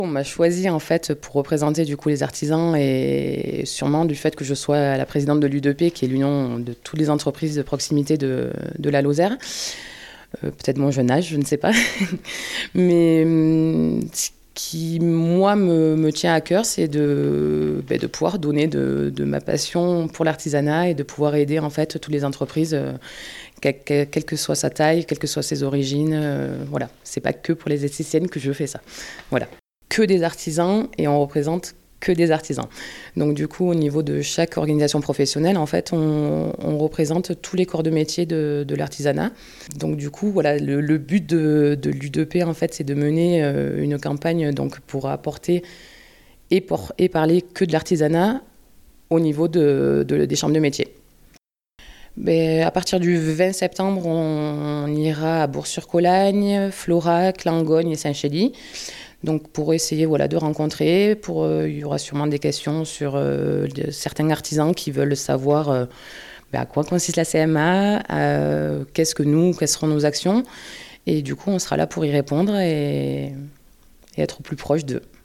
On m'a choisi en fait pour représenter du coup les artisans et sûrement du fait que je sois la présidente de l'U2P, qui est l'union de toutes les entreprises de proximité de la Lozère. Peut-être mon jeune âge, je ne sais pas. Mais ce qui, moi, me tient à cœur, c'est de pouvoir donner de ma passion pour l'artisanat et de pouvoir aider en fait toutes les entreprises, quelle que soit sa taille, quelles que soient ses origines. Voilà, c'est pas que pour les esthéticiennes que je fais ça. Voilà. Que des artisans et on représente que des artisans. Donc du coup, au niveau de chaque organisation professionnelle, en fait, on représente tous les corps de métier de l'artisanat. Donc du coup, voilà, le but de l'U2P, en fait, c'est de mener une campagne donc, pour apporter et parler que de l'artisanat au niveau des chambres de métier. À partir du 20 septembre, on ira à Bourg-sur-Colagne, Florac, Langogne et Saint-Chély. Donc pour essayer de rencontrer, il y aura sûrement des questions sur certains artisans qui veulent savoir à quoi consiste la CMA, quelles seront nos actions. Et du coup, on sera là pour y répondre et être au plus proche d'eux.